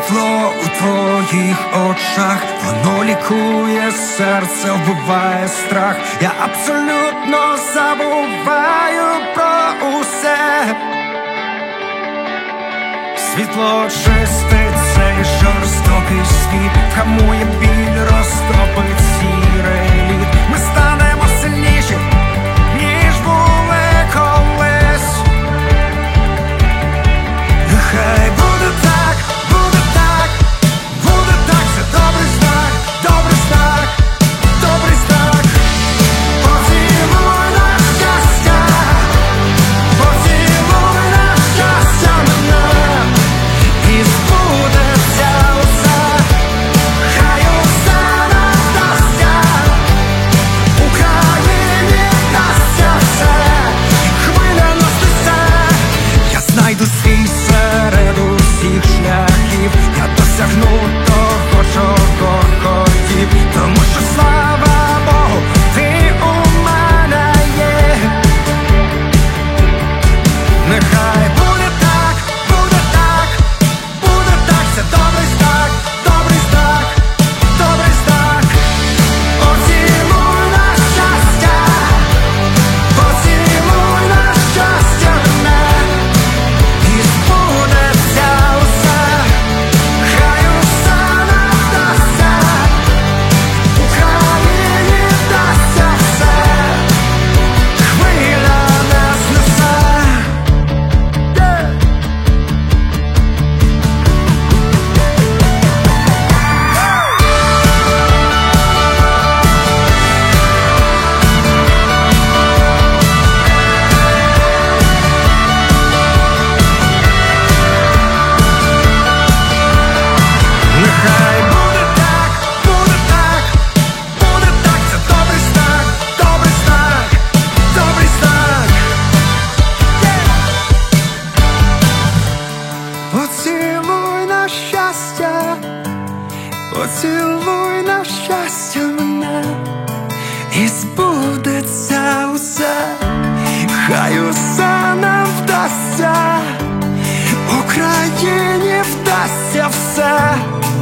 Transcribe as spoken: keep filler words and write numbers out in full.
Світло у твоїх очах, воно лікує серце, вбиває страх. Я абсолютно забуваю про усе. Світло чистить цей жорстокий світ, вгамує біль, розтопить сірий лід. Ми станемо сильніші, ніж були колись. Нехай буде так, буде так, буде так, це добрий знак, добрий знак, добрий знак. Поцілуй на щастя, поцілуй на щастя мене, і збудеться усе, хай усе нам вдасться, Україні вдасться все, хвиля нас несе. Я знайду свій серед усіх шляхів, я досягну того, чого хотів, тому що слава Богу, ти у мене є. Нехай буде так, буде так, буде так, це добрий знак, добрий знак, добрий знак. Поцілуй на щастя, поцілуй на щастя мене, і збудеться усе, хай усе нам вдасться, Україні вдасться все, хвиля нас несе. Нехай буде так, буде так, буде так, це добрий знак, добрий знак, добрий знак. Поцілуй на щастя, поцілуй на щастя мене, і збудеться усе, хай усе нам вдасться, Україні вдасться все.